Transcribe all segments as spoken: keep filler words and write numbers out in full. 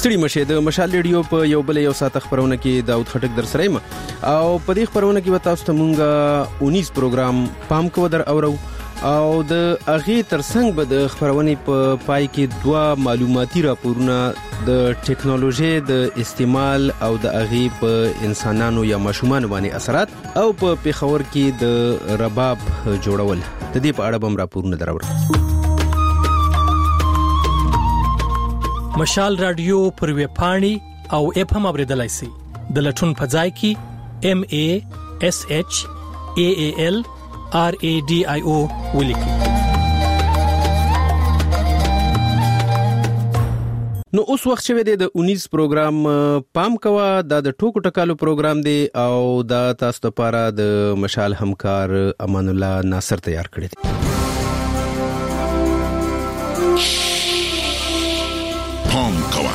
ستړي مشه د مشال ریډیو په یو بل یو ساعت خبرونه کې داود خټک در سره یم او په دې خبرونه کې تاسو ته مونږه اونیس پروګرام پام کو در اورو او د اغه ترڅنګ به د خبرونې په پای کې دوا معلوماتي راپورونه د ټیکنالوژي د استعمال او د اغه په انسانانو یا ماشومان باندې اثرات او په پیښور کې د رباب جوړول د دې په اړه هم راپورونه دراوړو. مشال رادیو پر ویب پاڼې او اپ هم اوریدلای شئ. د لټون په ځای کې ام ا اس اچ ا ا ال ار ا ډي آی او ولیکئ. نو اوس وخت شوه د اونیس پروګرام پام کوا دا د ټوکو ټکالو پروګرام دی او دا تاسو لپاره د مشال همکار امان الله ناصر تیار کړی دی. پام کوا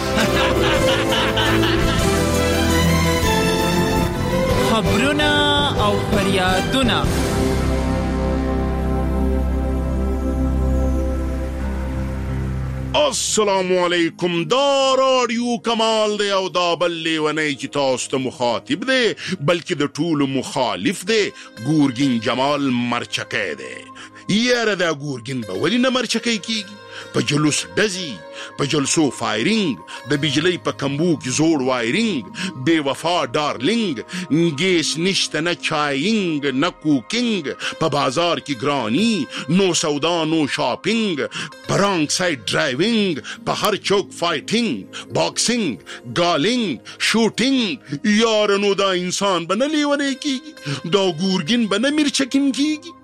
خبرونه او فریادونه السلام علیکم. دا رادیو کمال دی او دا بل لیونی چې تاسو ته مخاطب دی بلکې د ټولو مخالف دی. ګورګین جمال مرچکی دی. یاره دا ګورګین به ولې نه مرچکی کیږي؟ په جلوس ډزي، په جلسو فایرنګ، د بجلی په کمبو کې زوړ وایرنګ، بے وفا ډارلنګ، ګیس نشته نه چاینګ نه کوکینګ، په بازار کې ګرانی، نو سودا نو شاپینګ، په رانګ سایډ ډرایوینګ، په هر چوک فایټینګ، باکسینګ، ګالینګ، شوټینګ. یار نو دا انسان به نه لیونی کیږي، دا ګورګین به نه مرچکین کیږي.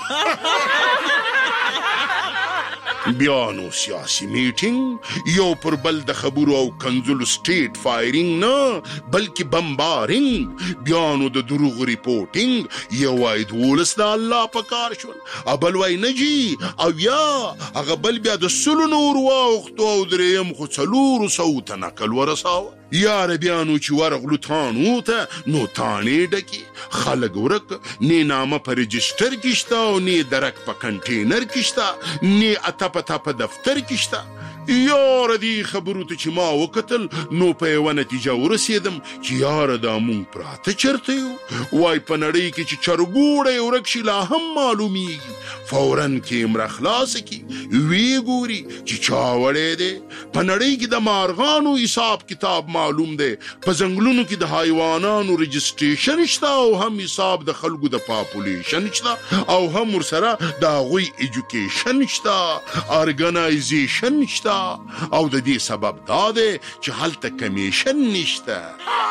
بیا نو سیاسی میټینګ، یو پر بل د خبرو او کنزلو سټیټ فایرنګ نه بلکې بمبارنګ، بیا نو د دروغ ریپورټینګ، یو وای دولس د الله په کار شول، ابل وای نجی او یا هغه بل بیا د سلو نور واختو او دریم خو څلورو سو ته نقل ورساوه. یاره بیا نو چې ورغلو تانو ته نو تانې ډکې خلک ورک، نه نامه په رجسټر کېشته او نه درک په کنټینر کېشته، نه اته پته په دفتر کېشته. یاره دی خبرو ته چې ما وکتل نو په یوه نتیجه ورسېدم چې یاره دا مونږ پراته چرته یو. وای په نړۍ کې چې چرګوړی ورک شي لا هم معلومیږي، فوراً کیمره خلاصه کی وی ګوري چې چا وړی دی. په نړۍ کې د مارغانو حساب کتاب معلوم دی، په ځنګلونو کې د حیوانانو رجسټریشن شته او هم حساب د خلکو د پاپولیشن شته او هم ورسره د هغوی ایجوکیشن شته، ارګنایزیشن شته او د دې سبب دا دی چې هلته کمیشن نشته.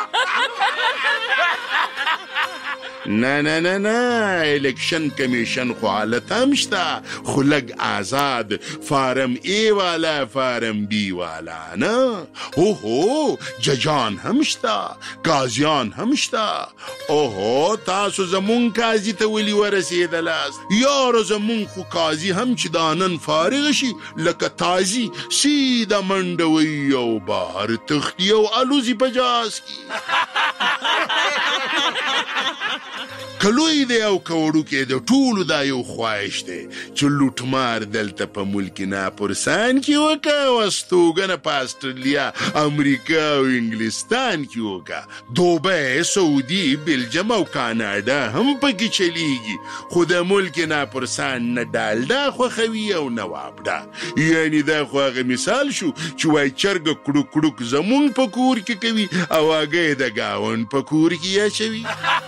نه نه نه نه الیکشن کمیشن خو حالت هم شته، خو لږ آزاد، فارم ای والا فارم بی والا نه. اوهو ججان هم شته، قاضیان هم شته. اوهو تاسو زمون قاضی ته ولی ورسېدلاست؟ یاره زمون خو قاضی هم چې دا نن فارغ شي لکه تازی سیده منډه وی او بهر تختی او الوزي په جاز کی. کلوی دی او کوړو کې د ټولو دا یو خواهش دی چې لوټمار دلته په ملک ناپرسان کې وکا او استوګنه په استرالیا، امریکا او انګلستان کې وکا. دوبۍ، سعودي، بلجیم او کاناډا هم پکې چلیږي، خو د ملک ناپرسان نه ډالډا خوښوي او نه وابډا. یعنی دا خو هغه مثال شو چې وای چرګ کړو کړو زمون په کور کې کوي او هغه د گاون په کور کې اچوي.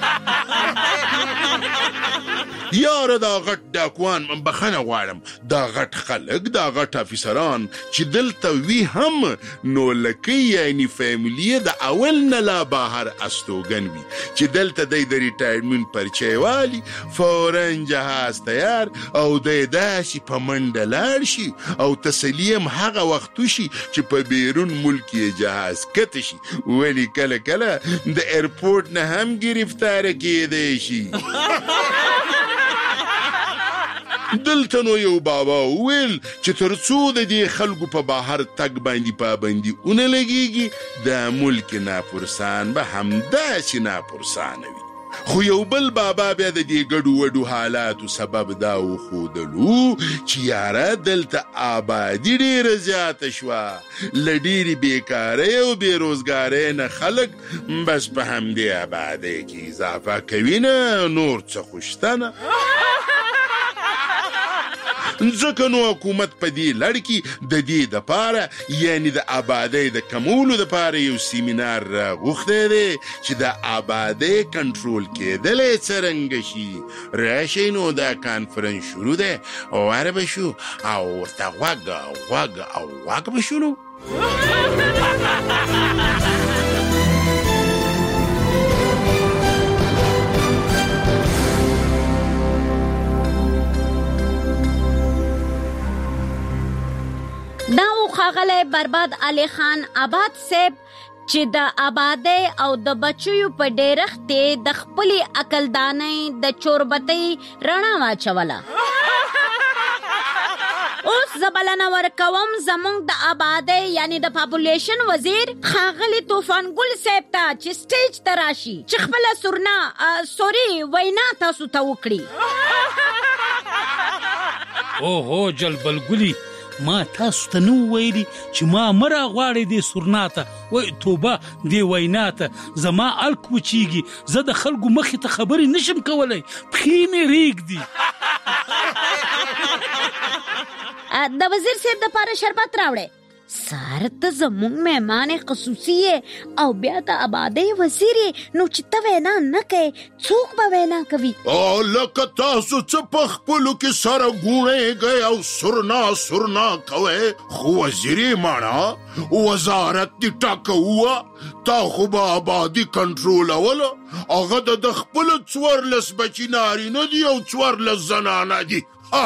یاره دا غټ ډاکوان من بخنه غواړم، دا غټ خلک، دا غټ افیسران چې دلته وی هم نو لکه یعنی فیملیه د اول نه لا بهر استوګن وي چې دلته دی د ریټایرمنټ پرچی والی فوراً جهاز تیار او دی داسې په منډه لاړ شي او تسلیم هغه وختو شي چې په بیرون ملک یې جهاز کته شي، ولی کله کله د ایرپورټ نه هم گرفتاره کېدی شي. دلته نو یو بابا ویل چې تر څو د دې خلکو په بهر تګ باندې پابندي اونه لګیږي د ملک ناپرسان به همداسې ناپرسانه وي. خو یو بل بابا بیا د دې ګډو وډو حالاتو سبب دا وښودلو چې یاره دلته آبادي ډېره زیاته شوه، له ډېرې بېکارۍ او بېروزګارۍ نه خلک بس په همدې آبادۍ کې اضافه کوي نه، نور څه خو شته نه. ځکه نو حکومت په دې لړ کې د دې دپاره یعنې د آبادۍ د کمولو دپاره یو سیمینار راغوښتی دی چې د آبادۍ کنټرول کېدلی څرنګه شي. راشئ نو دا کانفرنس شروع دی، واره به شو او ورته غوږ غوږ او غوږ به شو نو. دا و ښاغلی برباد علي خان آباد صاحب چې د آبادۍ او د بچیو په ډېرښت یې د خپلې عقلدانۍ د چوربتۍ رڼا واچوله. اوس زه بلنه ورکوم زموږ د آبادۍ یعنې د پاپولیشن وزیر ښاغلي طوفان ګل صاحب ته چې سټیج ته راشي چې خپله سورنا سوري وینا تاسو ته وکړي. اوهو جلبل ګلي، ما تاسو ته نو ویلي چې ما مه راغواړئ دې سورنا ته، وای توبه دې وینا ته زما الک وچیږي، زه د خلکو مخې ته خبرې نشم کولی، پښې مې ریږدي. د وزیر صاحب دپاره شربت راوړئ. سر ته زموږ مهمان خصوصي یې او بیا د آبادۍ وزیر یې، نو چې ته وینا نه کوې څوک به وینا کوي؟ او لکه تاسو څه په خپلو کې سره ګوڼېږئ او سرنا سرنا کوئ، خو وزیرې ماڼه وزارت دې ټاکوه، تا خو به آبادي کنټرولوله، هغه د د خپلو څوارلس بچي نارینه دي او څوارلس زنانه دي.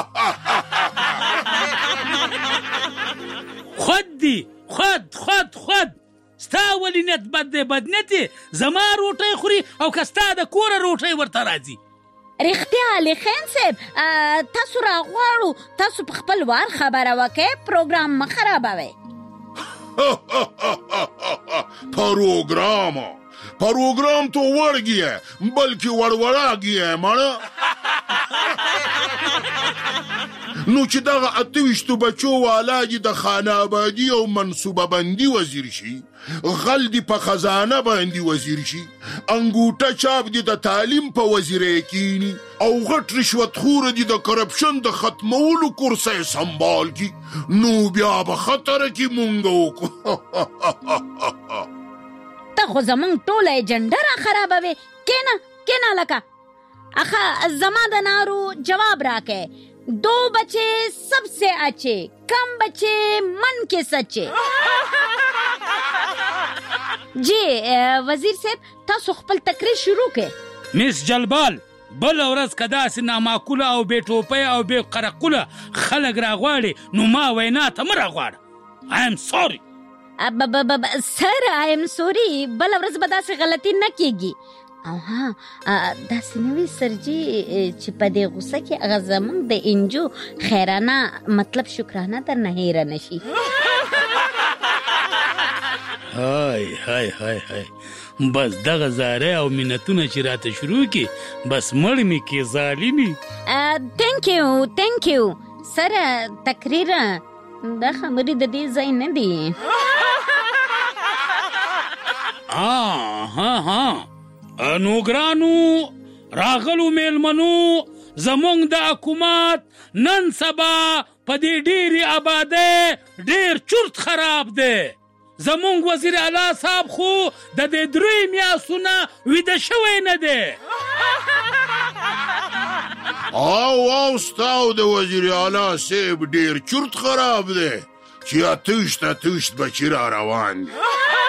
خود دی خود خود خود ستا ولی نیت بد دی، بد نیت زما روټۍ خوري او که ستا د کوره روټۍ ورته راځي. رښتیا علي خان صاحب تاسو راغواړو، تاسو په خپل وار خبره وکئ، پروګرام مه خرابوئ. پروګرام پروګرام تو وړ گیا بلکې وړوړا گیا ماړه. نو چې دغه اته ویشتو بچو والا دي د خانه آبادي او منصوبه بندي وزیر شي، غل دي په خزانه باندې وزیر شي، انګوټه چاپ دي د تعلیم په وزیرۍ کینی، او غټ رشوت خور دي د کرپشن د ختمولو کورسۍ سنبال کی، نو بیا به خطر کې مونږ وکړو. ته خو زموږ ټوله ایجنډه را خرابوې. کېنه کېنه لکه اخه زما د نارو جواب راکې. دو بچے سب سے اچھے، کم بچے من کے سچے. جی وزیر صاحب تاسو خپل تقریر شروع کړئ. مس جلبال، بل ورځ که داسې نامعقوله او بې ټوپۍ او بې قرقوله خلک راغواړي نو ما وینا ته مه راغواړه. آی ایم سوري. سر آی ایم سوري، بل ورځ به داسې غلطي نه کېږي. او ها داسې نه وي سرجي چې په دې غوسه کې هغه زموږ د انجو خیرانه مطلب شکرانه در نه هیره نه شي. های های های های بس دغه زاره او منتونه چې راته شروع کی بس مړ می کې ظالمي. تhank you thank you سره تقریر دا خبرې د دې ځای نه دي. ها ها ها نو ګرانو راغلو میلمنو، زمونږ د حکومت نن سبا په دې ډېرې آبادۍ ډېر چورت خراب دی. زمونږ وزیر اعلی صاحب خو د دې درې میاشتو نه ویده شوی نه دی. او او ستاو د وزیر اعلی صاحب ډېر چورت خراب دی چې اتشت اتشت بچي را روان دی.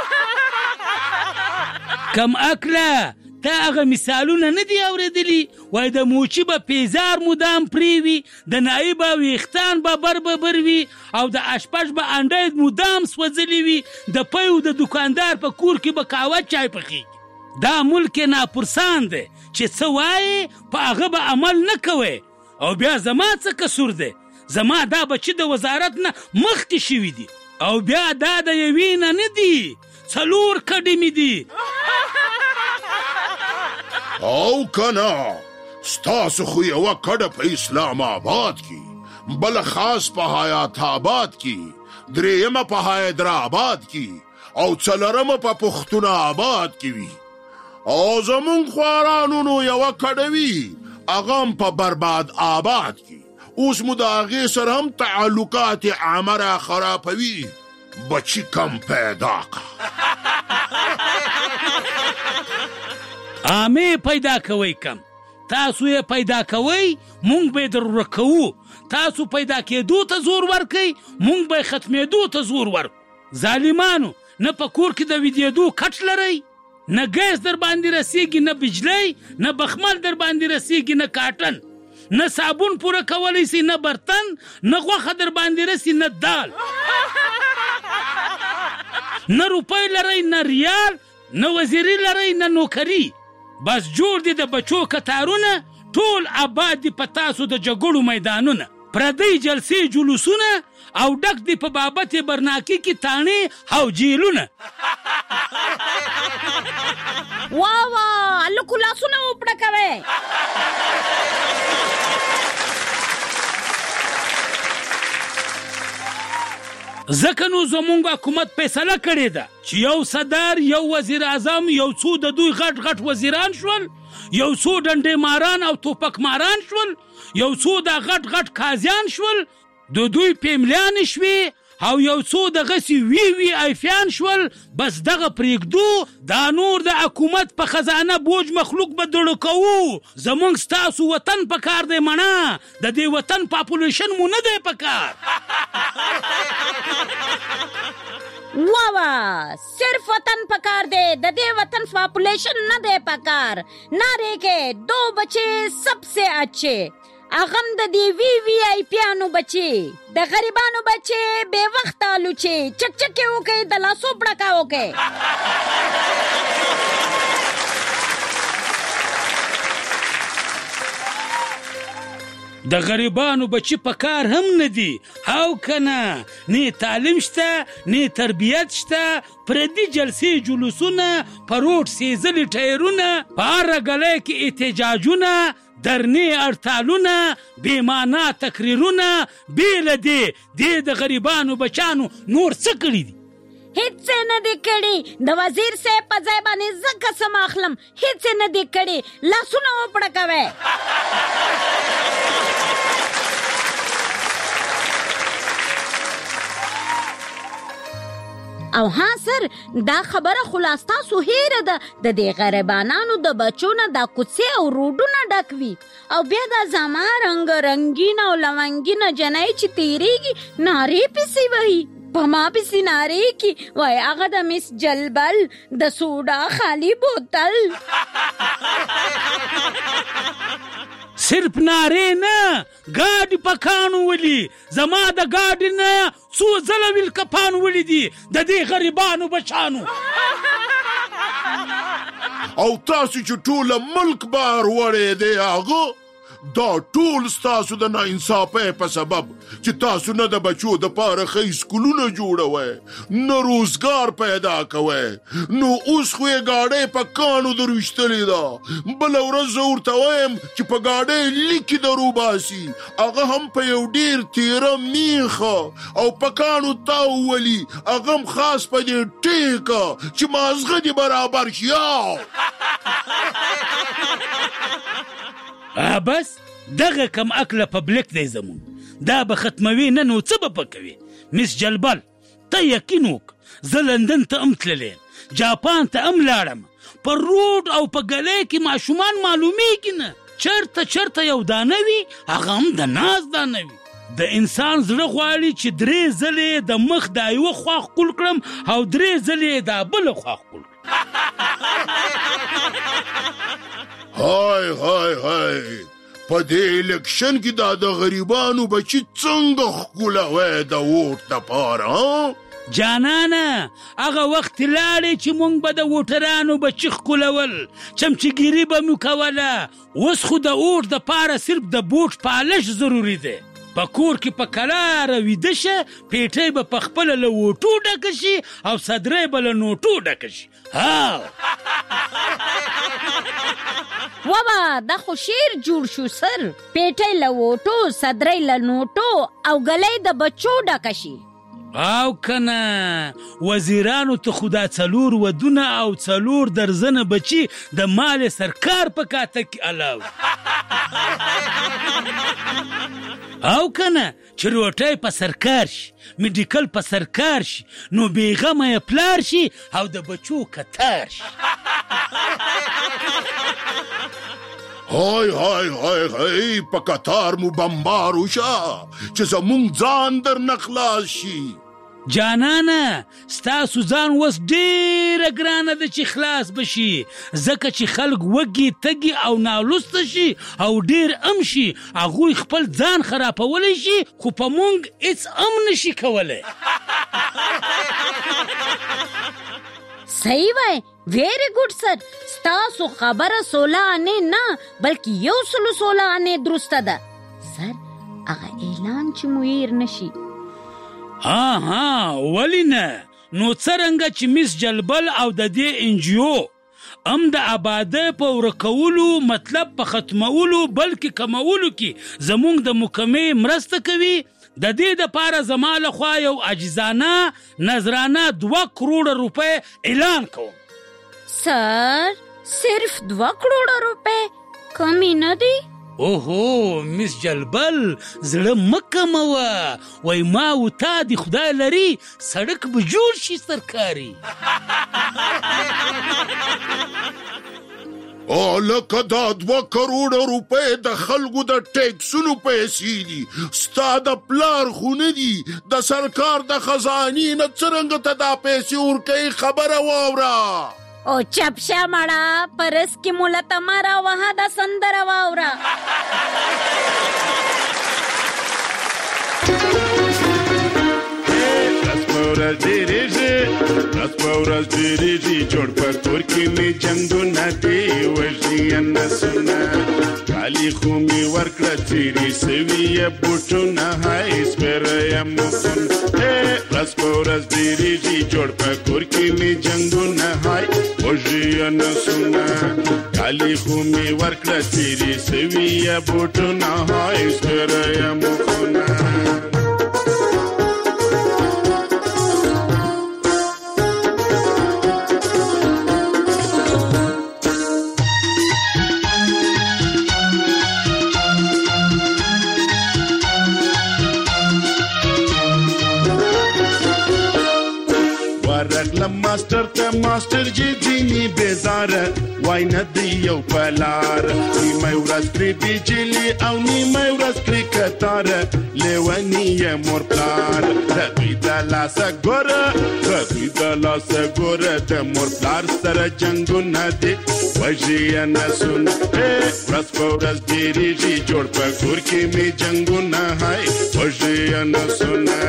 کم اکله تا هغه مثالونه نه دي اورېدلي؟ وای د موچي به پیزار مدام پرې وي، د نایب به ویښتان به بر به بر وي، او د اشپش به انډی مدام سوځلي وي، د پیو د دکاندار په کور کې به قهوه چای پخېږي. دا ملک ناپرسان دی چې څه وایې په هغه به عمل نه کوئ. او بیا زما څه قصور دی؟ زما دا بچي د وزارت نه مخکې شوي دي، او بیا دا د یوې نه نه دي، څلور کډې مې دي. او کنا ستاسو خو یوه کډه په اسلام آباد کې، بله خاص په حیات آباد کې، درېیمه په حیدرآباد کې او څلورمه په پښتون آباد کې وي. او زمونږ خوارانو نو یوه کډه وي، هغه هم په برباد آباد کې. اوس مو د هغې سره هم تعلقات عامه را خرابوي. بچی کم پیدا که عامې پیدا کوئ کم، تاسو یې پیدا کوئ، مونږ به یې در ورکوو. تاسو پیدا کېدو ته زور ورکئ، مونږ به یې ختمېدو ته زور ورکو. ظالمانو، نه په کور کې د ویدېدو کټ لرئ، نه ګیس در باندې رسیږي، نه بجلی، نه بخمل در باندې رسیږي، نه کاټن، نه صابون پوره کولی سي، نه برتن، نه غوښه در باندې رسي، نه دال، نه روپۍ لرئ، نه ریال، نه وزیري لرئ، نه نوکري. بس جوړ دي د بچو کتارونه، ټول آباد دي په تاسو د جګړو میدانونه. پردی جلسې جلوسونه او ډک دي په بابت برناکي کې تاڼې او جیلونه. واه واه، هلکو لاسونه وپړه کوئ. ځکه نو زمونږ حکومت فیصله کړې ده چې یو صدر، یو وزیر اعظم، یو څو د دوی غټ غټ وزیران شول، یو څو ډنډې ماران او توپک ماران شول، یو څو د غټ غټ قاضیان شول، د دوی پیملیانې شوې، او یو څو دغسې وی وی ایفیان شول. بس دغه پرېږدو، دا نور د حکومت په خزانه بوج مخلوق به دړو کوو. زمونږ ستاسو وطن په کار دی مڼه، د دې وطن پاپولیشن مو نه دی په کار. واه واه، صرف وطن پکار دے، د دې وطن پاپولیشن نہ دے پکار. نعرے کے دو بچے سب سے اچھے، اغم د دی وی وی آئی پیانو بچے، د غریبانو بچے بے وقت آلوچے، چک چکے ہو کے د لاسو پڑکا ہو کے. د غریبانو بچی په کار هم نه دي، او کنه نه تعلیم شته، نه تربیت شته. پردي جلسې جلوسونه، په روډ سیزلي ټایرونه، په هره ګلۍ کې احتجاجونه، درنې هړتالونه، بېمانا تقریرونه. بې له دې دې د غریبانو بچانو نور څه کړي دي؟ هیڅ څه نه دي کړي. د وزیر صاحب په ځای باندې زه قسم اخلم، هیڅ څه نه دي کړي. لاسونه وپړه کوئ. او ها سر، دا خبره خلاص تاسو هیره ده، د دې غریبانانو د بچو نه دا کوڅې او روډونه ډک وي، او بیا دا زما رنګ رنګین او لونګینه جنۍ چې تیریږي، نارې پسې وهي، په ما پسې نارې کی وای هغه د مس جلبل د سوډا خالی بوتل. صرف نارې نه، ګاډي په کاڼو ولي، زما د ګاډي نه څو ځله ویل کپان ولیدي د دې غریبانو بچانو. او تاسو چې ټوله ملک بار وړی دی هغه، دا ټول ستاسو د ناانصافۍ په سبب چې تاسو نه د بچو د پاره ښه سکولونه جوړوئ، نه روزګار پیدا کوئ. نو اوس خو یې ګاډۍ په کاڼو در ویشتلې ده. بله ورځ زه ورته وایم چې په ګاډۍ لیکې در وباسي، هغه هم په یو ډېر تیره میخه او په کاڼو تاو ولي، هغه هم خاص په دې ټیکه چې مازغه دې برابر شي. بس دغه کم عقله پبلک دی زمون، دا به ختموي نه، نو څه به پکوي؟ مس جلبل، ته یقین وکړه زه لندن ته هم تللی، جاپان ته هم لاړم، په روډ او په ګلۍ کې ماشومان معلومیږي نه. چرته چرته یو دانه وي، هغه هم د ناز دانه وي. د انسان زړه غواړي چې درې ځلې د مخ دا یوه خوا ښکل کړم او درې ځلې دا بله خوا ښکل کړم. های های های، په دې الیکشن کې دا د غریبانو بچي څنګه ښکلوی د ووټ دپاره؟ جانانه، هغه وخت لاړې چې مونږ به د ووټرانو بچي ښکلول، چمچهګیري به مو کوله. اوس خو د ووټ دپاره صرف د بوټ پالش ضروري دی. په کور کې په کراره ویده شه، پیټۍ به په خپله له ووټو ډکه شي او صدرۍ به له نوټو ډکه شي. ها وبا دا خو شیر جوړ شو سر. پیټی له ووټو، صدرۍ له نوټو او ګلۍ د بچو ډکه شي. او کنه وزیرانو ته خو دا څلور ودونه او څلور درزنه بچي د مال سرکار په کاته کې الاو. او کنه چې روټۍ په سرکار شي، میډیکل په سرکار شي، نو بیغمه یې پلار شي او د بچو کتار شي. های های های های په قطار مو بمبار وشه چې زمونږ ځان در نه خلاص شي. جانانه ستاسو ځان اوس ډېره ګرانه ده چې خلاص بشي، ځکه چې خلک وږي تږي او نالوسته شي او ډېر ام شي. هغوی خپل ځان خرابولی شي خو په مونږ هېڅ ام نشي کولی. صحیح وای، ویری ګوډ سر. ستاسو خبره سوله انې نه بلکې یو سلو سوله انې درسته ده سر. هغه اعلان چې مو هیر نشي. ها ها ولی نه؟ نو څرنګه چې میس جلبل او د دې انجیو هم د آبادۍ په ورکولو مطلب په ختمولو بلکې کمولو کې زمونږ د محکمې مرسته کوي، د دې دپاره زما لخوا یو عاجزانه نظرانه دوه کروړه روپۍ اعلان کوم. سر صرف دوه کروړه روپۍ کمی نه دی؟ اوهو میس جلبل زړه مه کموه، وای ما و تا د خدای لري سړک به جوړ شي سرکاري. او لکه دا دوه کروړه روپۍ د خلکو د ټیکسونو پیسې دي، ستا د پلار خو نه دي. د سرکار د خزانې نه څرنګه ته دا پیسې ورکوي خبره واوره. او چپ شه مړه، پرس کې مولا تمارا وها دا سندره واوره. ورځ ډېرېږي راز په ورځ ډېرېږي جوړ په کور کې مې جنګونه دي وژني نسونه کالي خو مې ورکړه څیرې سوي یې بوټونه هی سپېره یم مخون راز په ورځ ډېرېږي جوړ په کور کې مې جنګونه هی وژني نسونه کالي خو مې ورکړه څیرې سوي یې بوټونه هی سپېره یم مخونه. ماستر ته ماستر جی ځینې بیزاره وای نه دی یو پلار نیمه ورځ پرې بجلي او نیمه ورځ پرې کتاره لیوني یې مور پلار د دوی د لاسه ګوره د دوی د لاسه ګوره د مور پلار سره جنګونه دي وژي یې نسونه ورځ په ورځ ډېرېږي جوړ په کور کې مې جنګونه هی وژي یې نسونه.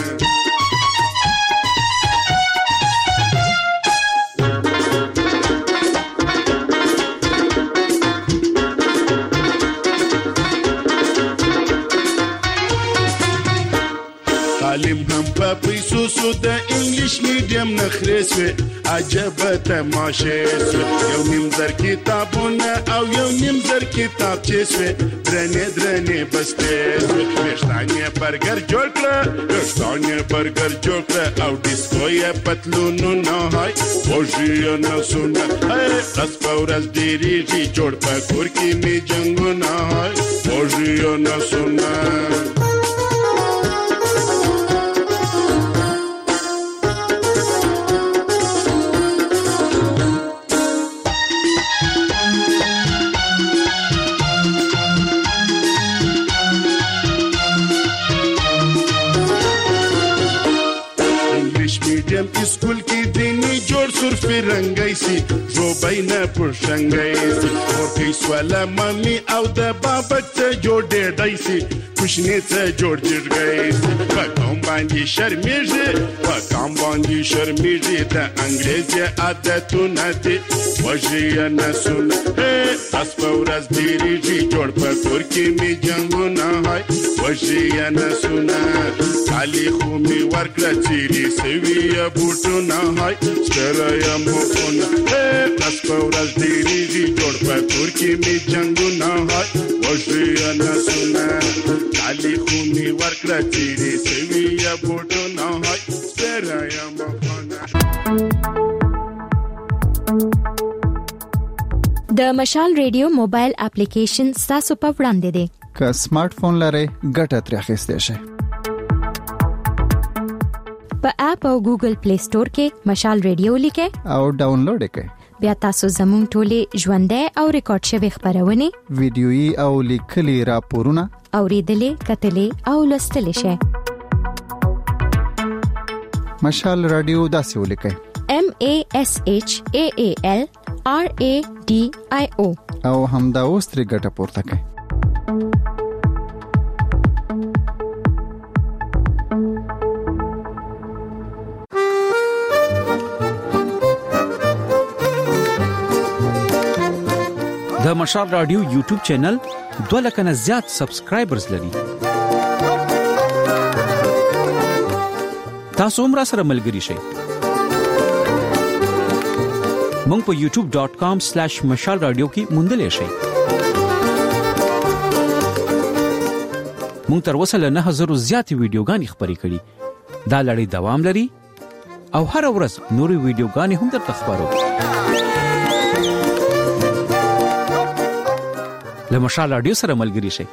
تعلیم هم په پیسو سو د انګلیش میډیم نخرې سوې عجبه تماشې سوې یو نیم زر کتابونه او یو نیم زر کتابچې سوې درنې درنې بستې سوې ویښتان یې برګر جوړ کړه ویښتان یې برګر جوړ کړه او ډیسکو یې پتلونونه هی وژي یې نسونه ورځ په ورځ ډېرېږي جوړ په کور کې مې جنګونه هی وژي یې نسونه. اسکول کې دیني جوړ سرفي رنګای سي زوبای نه پرشنګای سي ورته سواله مامي او د بابا ته جوړ ډېډای سي کوشنې ته جوړ جرګای سي په کوم باندې شرمېږي په کوم باندې شرمېږي د انګريزي عادتونه دي وژي یې نسونه تاس په ورځ ډېرېږي جوړ په کور کې مې جنګونه هی وژي یې نسونه کالي خو مې ورکړه څیرې سوي یې بوټونه هی ستره یم مخونه ورځ په ورځ ډېرېږي جوړ په کور کې مې جنګونه هاي وشوي نسونه کالي خو مې ورکړه چیرې سوي یا بوټونه هاي سپېره یم افغانه. د مشال ریډیو موبایل اپلیکیشن ستاسو په وړاندې دی. که سمارټ فون لرئ ګټه ترې اخیستی شئ. په اپ او ګوګل پلی سٹور کې مشال ریډیو لیکئ او ډاونلوډ یې کړئ. بیا تاسو زموږ ټولې ژوندۍ او ریکارډ شوي خبرونه، ویډیويي او لیکلي راپورونه اوریدلې، کتلې او لوستلې شئ. مشال رادیو داسې ولیکئ: M A S H A A L R A D I O او همدا اوس ترې ګټه پورته کړئ. د مشال رادیو یوټیوب چینل دوه لک نه زیات سبسکرایبرز لري. تاسو هم را سره ملګري شئ. مونږ په یوټیوب ډاٹ کام سلیش مشال رادیو کې موندلې شئ. مونږ تر اوسه له نه هزار زیاتې ویډیوګانې خپرې کړې. دا لړۍ دوام لري او هر ورځ نورې ویډیوګانې هم درته خپرو. له مشال رادیو سره ملګري شئ.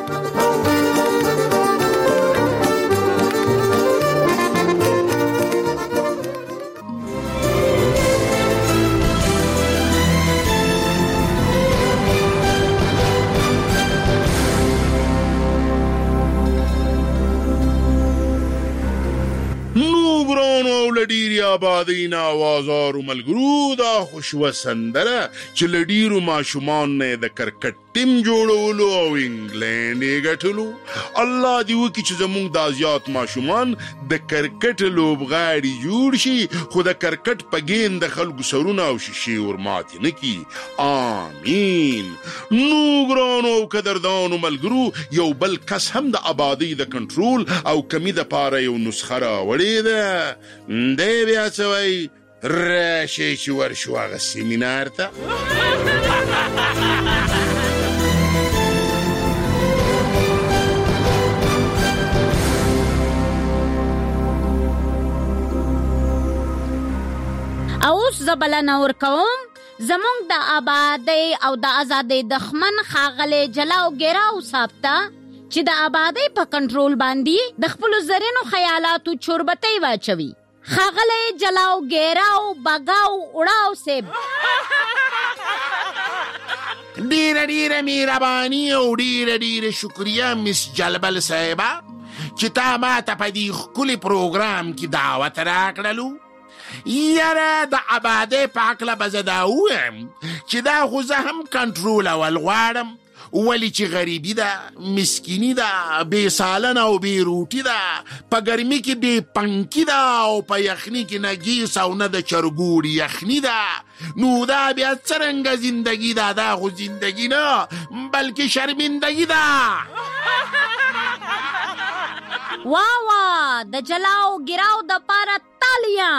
لډیری آبادین آوازارو ملګرو دا خوشو سندره چې لډیرو ماشومان نه د کرکټ ټیم جوړولو او انګلند یې ګټلو. الله دې وکړي چې زموږ د زیات ماشومان د کرکټ لوبغاړي جوړ شي، خو د کرکټ په ګیم د خلکو سرونه او شیشې ورماتې نه کړي. آمین. نو ګرانو او قدردانو ملګرو، یو بل کس هم د آبادۍ د کنټرول او کمی د پاره یو نسخه راوړې ده. دی بیا څه وایي؟ راشئ چې ورشو هغه سیمینار ته. اوس زبلنه ورکوم زمونږ د آبادۍ او د آزادۍ دښمن ښاغلی جلاو ګیراو صاحب ته چې د آبادۍ په کنټرول باندې د خپلو زرینو خیالاتو چوربتۍ واچوي. ښاغلی جلاو ګیراو بګاو اړاو صاحب. ډیره ډیره مهرباني او ډیره ډیره شکریه مس جلبل صاحبه چې تا ما ته په دې ښکلي پروګرام کې دعوت راکړلو. یاره د آبادۍ په هکله به زه دا ووایم چې دا خو زه هم کنټرولول غواړم، ولی چې غریبی ده، مسکینی ده، بې سالنه او بې روټي ده، په ګرمي کې بې پنکي ده او په یخني کې نه ګیس او نه د چرګوړي یخني ده. نو دا بیا څرنګه زندگی ده؟ دا خو زندگی نه بلکې شرمندگی ده. واه واه، د جلاو ګیراو د پاره تالیا.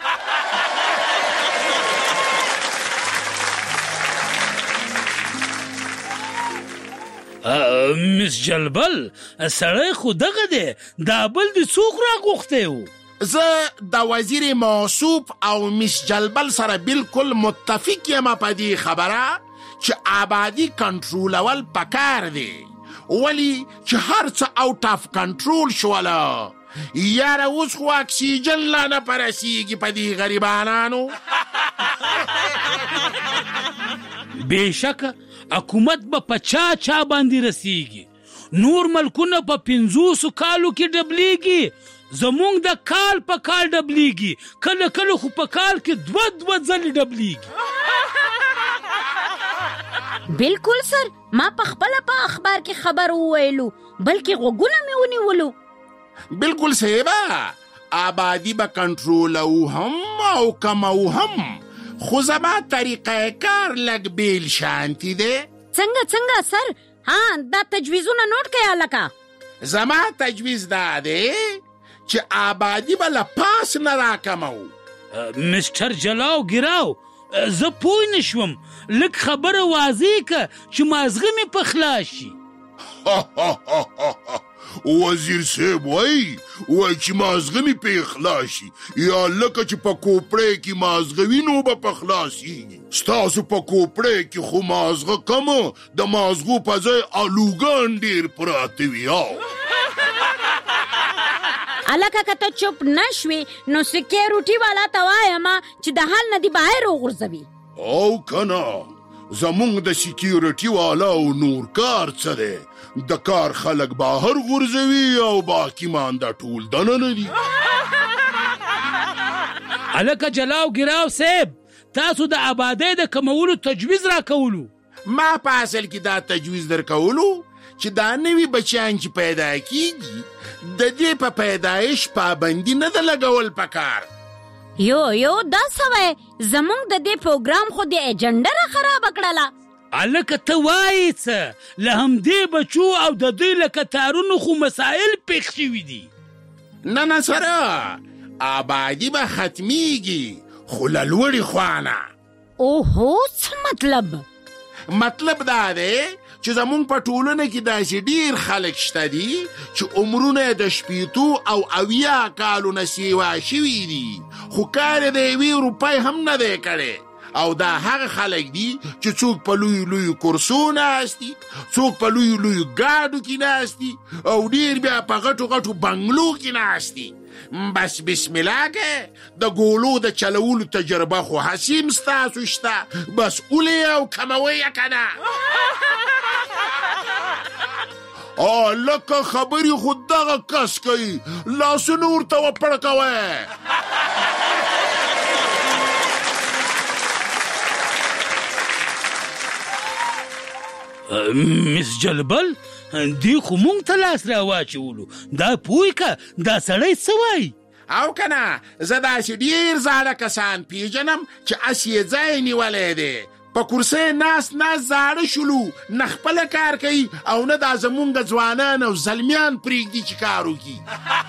مس جلبل سړی خو دغه دی، دا بل د څوک راغوښتی و؟ زه د وزیر موصوف او مس جلبل سره بالکل متفق یم په دې خبره چې آبادي کنټرولول پکار دی، ولی چې هر څه آوټ آف کنټرول شوله. یاره اوس خو اکسیجن لا نه پرسیږي په دې غریبانانو. بېشکه حکومت به په چا چا باندې رسیږي. نور ملکونه په پنځوسو کالو کې ډبلیږي، زمونږ د کال په کال ډبلیږي، کله کله خو په کال کې دوه دوه ځلې ډبلیږي. بالکل سر، ما په خپله په اخبار کې خبر وویلو، بلکې غوږونه مې ونیولو. بالکل صحیبه، آبادی به کنټرولو هم او کمو هم، خو زما طریقه کار لږ بیل شانتی دی. څنګه څنګه سر؟ ها دا تجویزونه نوٹ کړئ لکه. زما تجویز دا دی چې آبادی به له پاس نه راکمو. مسټر جلاو ګیراو، زه پوه نه شوم لږ خبره واضح که چې مازغه مې په خلاص شي. وزیر صاحب وای وای چې مازغه مې په اخلاص شي یا لکه چې په کوپړې کې مازغه وي نو به په خلاصېږي. ستاسو په کوپړې کې خو مازغه کمه د مازغو په ځای الوګان ډېر پراته وي. الکه که ته چوپ نشوې نو سکیورټي والا ته وایم چې د حال نه دې بهر وغورځوي. او کنه زمونږ د سکیورټي والا او نور کار څه دی؟ د کار خلک بهر غورځوي او باقي مانده ټول دننه دي. هلکه جلاو ګراو صاحب تاسو د آبادۍ د کمولو تجویز راکولو. ما په اصل کې دا تجویز در کولو چې دا نوي بچیان چې پیدا کیږي د دې په پیدایش پابندي نه ده لګول پکار. یو یو دا سوی زمونږ د دې پروګرام خو د ایجنډه را خرابه کړله. هلکه ته وایې څه له همدې بچو او د دوی له کتارونو خو مسایل پېښ شوي دي. نه نه سره آبادي به ختمیږي خو له لوړې خوا نه. اوهو څه مطلب؟ مطلب دا دی چې زمونږ په ټولنه کې داسې ډېر خلک شته دي چې عمرونه د شپېتو او اویا کالو نه سیوا شوي دي خو کار یې د یوې روپۍ هم نه دی کړی. او دا هغه خلک دي چې څوک په لوی لوی کرسو ناست دي، څوک په لوی لوی ګاډو کې ناست دي او ډېر بیا په غټو غټو بنګلو کې ناست دي. بس بسم الله که د ګولو د چلولو تجربه خو حسیم ستاسو شته، بس اولی او کموی که نه. آه لکه خبری خود دغه کس کوي لاسونه ورته وپړکوئ. مس جلبل دی خو مونږ ته لاس را واچولو، دا پوی که دا سړی څه وایي؟ او که نه زه داسې ډېر زاړه کسان پیژنم چې اس یې ځای نیولی دی، په کرسۍ ناست ناست زاړه شولو، نه خپله کار کوي او نه دا زمونږ ځوانان او زلمیان پرېږدي چې کار وکړي.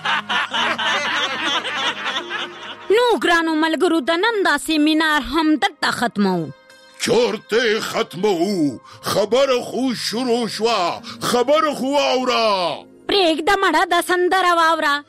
نو ګرانو ملګرو د نن دا سیمینار هم دلته ختموو. چرته ختمو، خبر خو شروع شوا، خبر خو واورا. پرېږده مړه د سندره واوره.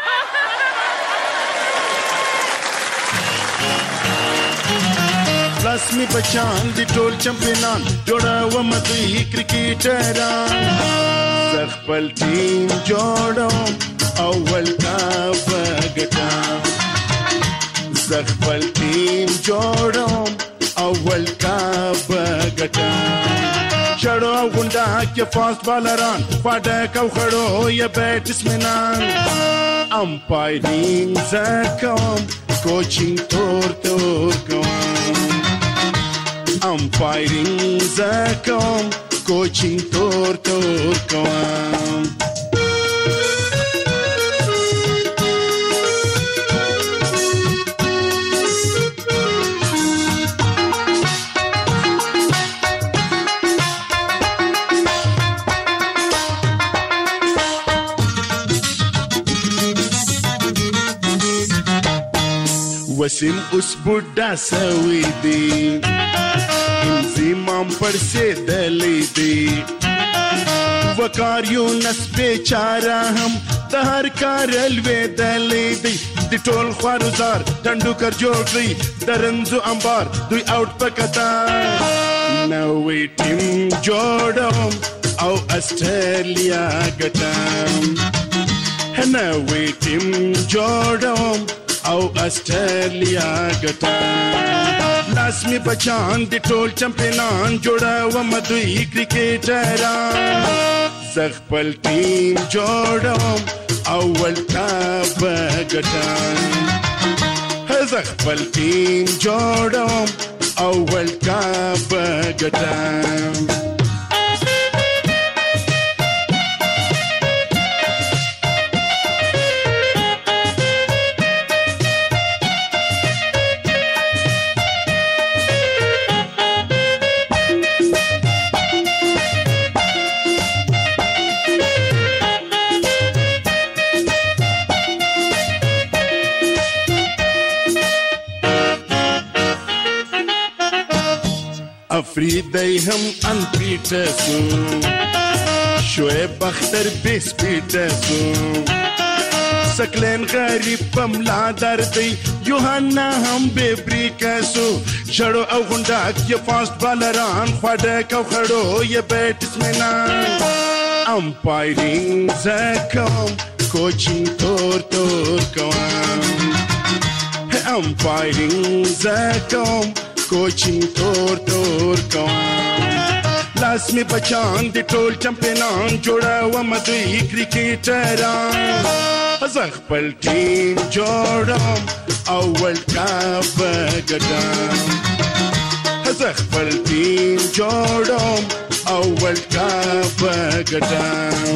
لاس می بچان دی ټول چمپیونان جوړوم دوی کرکټران، زه خپل ټیم جوړوم اول کاپ ګټم، زه خپل ټیم جوړوم اول کاپ ګټم. شړو او غونډه کې فاست بالران، فاډک او خړو یا بیټسمنان، امپایرینګ زه کوم، کوچینګ تور تور کوم، امپایرینګ زه کوم، کوچینګ تور تور کوم. وسیم اوس بوډا سوی دی، انزیمام پړسېدلی دی، وکاریونس بیچاره هم د هر کار لوېدلی دی. د ټول خوارزار ټنډوکر جوړ کړئ د رنځو انبار دوی آوټ په قطار. نوی ټیم جوړوم او اسټرالیا ګټم، نوی ټیم جوړوم او اسټرالیا ګټم. لاس می بچان دی ټول چمپیونان جوړوم دوی کرکټران، زه خپل ټیم جوړوم اول کاپ ګټم، زه خپل ټیم جوړوم اول کاپ ګټم. دی هم انپیټه سو شعیب اختر بسپیټه سو سکلین غریب پملا دردی یوهانا هم ببریکه سو شړو او غونډاک یې فاست بالران خواډک او خړو یې بیټسمنان امپایرینګ زکم کوچینګ تور تور کوم امپایرینګ زکم کوچینګ تور تور کوم لاس می بچان دی ټول چمپیانان جوړاوم دوی کرکټران زه خپل ټیم جوړم او ورلد کپ ګټم زه خپل ټیم جوړم او ورلد کپ ګټم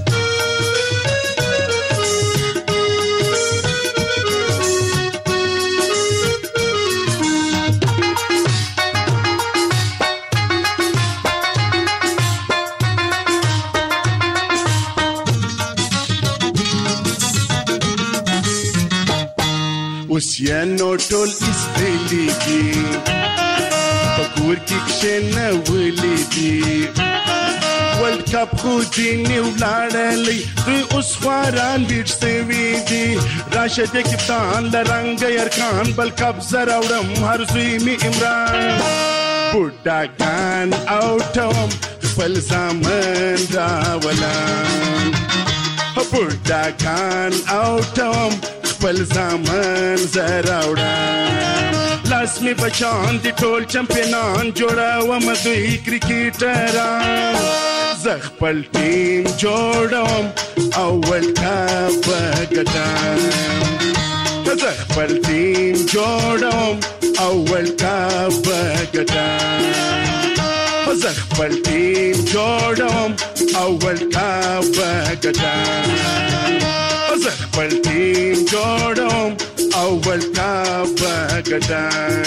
اوسیانو ټول استلی دي پکور کې کښنه ولې دي ورلد کپ خو ځینې ولاړلې دوی اوس خواران ډېر سوي دي راشه د کپتان له رنګه یرکان بل کپ زه راوړم هر زوی مې عمران بوډاګان او ټوم خپل زامن راولم بوډاګان او ټوم خپل زامن زراوړم لاس می بچان دي ټول چمپیانان جوړاوم دوی کرکټران زه خپل ټیم جوړوم او ورلد کپ ګټم زه خپل ټیم جوړوم او ورلد کپ ګټم زه خپل ټیم جوړوم او ورلد کپ ګټم زه خپل ټیم جوړوم او ورلد کپ ګټم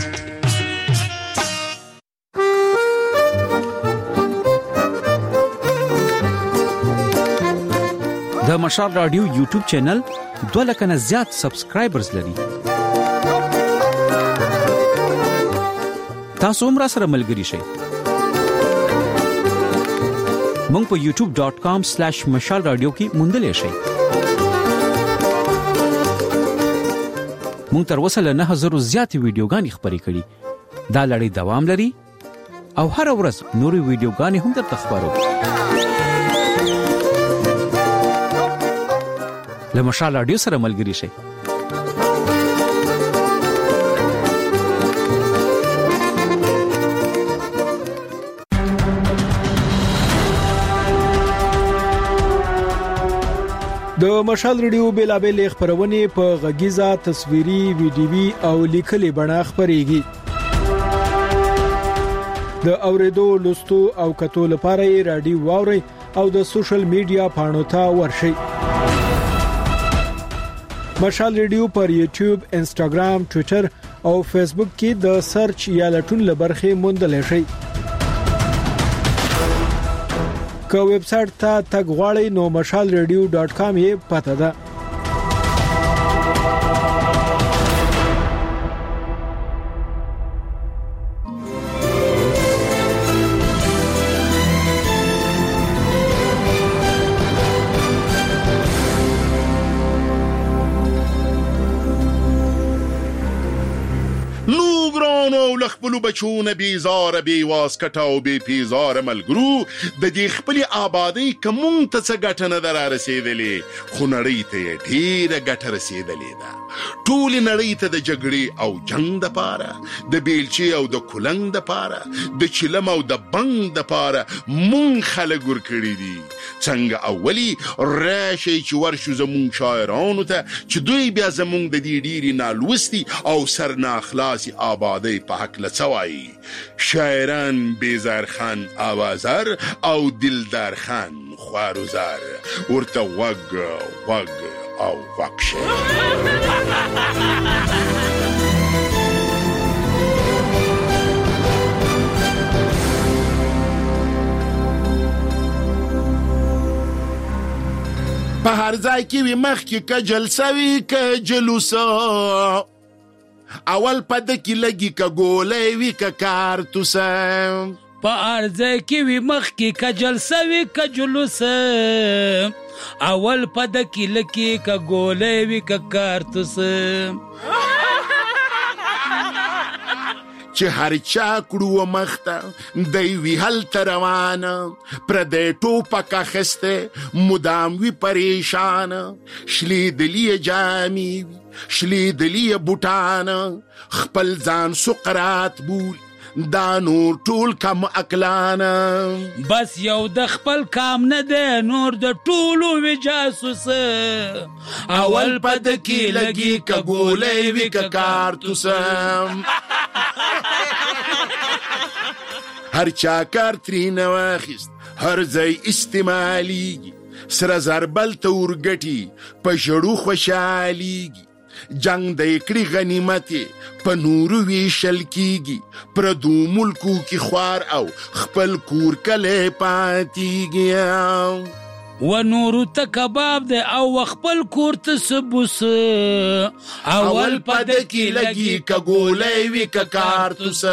د مشال رادیو یوټیوب چینل دوه لک نه زیات سبسکرایبرز لري. تاسو هم را سره ملګري شئ. مونږ په یوټیوب ډاٹ کام سلیش مشال رادیو کې موندلې شئ. مونږ تر اوسه له نه هزار زیاتې ویډیوګانې خپرې کړې. دا لړۍ دوام لري او هر ورځ نورې ویډیوګانې هم درته خپرو. له مشال رادیو سره ملګري شئ. د مشال رادیو بیلابل خبرونه په غږیزه تصویري ویډیوي او لیکلي بڼه خبريږي. د اوریدو لوستو او کتو لپاره رادیو واوري او د سوشل میډیا پاڼو ته ورشئ. مشال رادیو پر یوټیوب، انستګرام، ټوئیټر او فیسبوک کې د سرچ یا لټون لبرخه موندل شئ. که ویب سټ ته تګ غواړئ نو مشال رادیو ډاٹ کام یې پته ده. خپل بچونه بیزار بی واسکټاو بی پیزار ملګرو د دې خپل آبادی کوم ته څه ګټه نه در رسیدلې خو نړۍ ته ډیره ګټه رسیدلې ده. ټول نړۍ ته د جګړې او جنگ د پاره د بیلچې او د کولنګ د پاره د چلم او د بنګ د پاره مون خلک ور کړی دي. څنګه اولی راشي چې ورشو زمون شاعرانو ته چې دوی بیا زمون د دې ډیری نالوستي او سرنا اخلاصي آبادی په حق لڅوي. شاعران بیزار خان آوازار او دلدار خان خواروزار ورته وګ وګ او وکشه. په هر ځای کې وي مخ کې ک جلسه وي ک جلوسه اول پد کې لګي که ګولۍ وي که کارتوسه په ارزه کې وي مخ کې که جلسه وي که جلوسه اول پد کې لګي که ګولۍ وي که کارتوسه چې هر چا کړو مخته دی وی هلته روانه پردی ټوپک اخیستی مدام وي پریشانه شلیدلي جامې وي شلیدلي بوټانه خپل ځان سقراط بولي دا نور ټول کم عقلانه بس یو د خپل کام نه دی نور د ټولو وي جاسوسه اول پد کې لګي که ګولۍ وي که کارتوسه هر چا کار ترېنه واخیست هر ځای استعمالیږي سره زر بل ته ورګټي په ژړو خوشحالیږي جنگ د کړي غنیمتې په نورو ویشل کیږي پردو ملکو کې خوار او خپل کور کلی پاتېږي و نورو ته کباب دی او خپل کور ته سبوسه اول پد کې لګي که ګولۍ وي که کارتوسه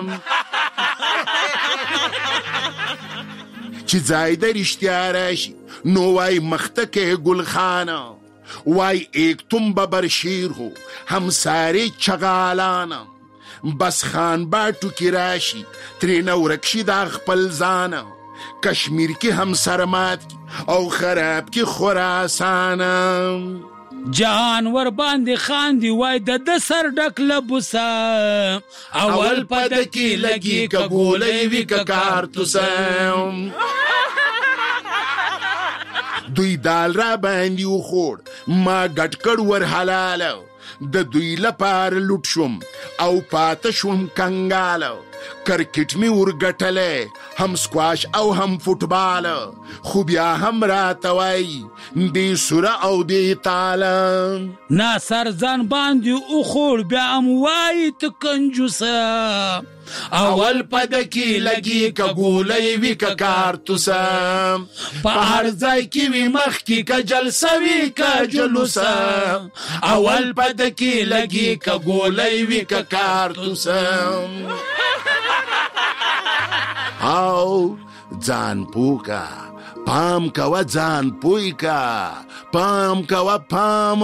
چې ځای د رښتیا راشي نو وای مخته کې ګلخانه وای ایک تم ببر شیر ہو ہم سارے چغالانا بس خان باٹو کی راشی ترین ورکشی دا خپل زانا کشمیر کی ہم سرمات کی او خراب کی خراسانا جانور باندې خاندي وای د د سر ډک لبوسا اول پد کې لګي که ګولۍ وي که کارتوسه دوی دال را باندې وخوړ ما ګټ کړ ور حلاله د دوی لپاره لوټ شوم او پاته شوم کنګاله کرکټ می ورګټلې هم سکواش او هم فوټبال خو بیا هم راته وایي دې سوره او دې تاله نا سر ځان باندې وخوړ بیا هم وایي ته کنجوسه اول پد کې لګي که ګولۍ وي که کارتوسه په هر ځای کې وي مخ کې که جلسه وي که جلوسه اول پد کې لګي که ګولۍ وي که کارتوسه او ځان پوکا پام کوه ځان پوی کا پام کوه پام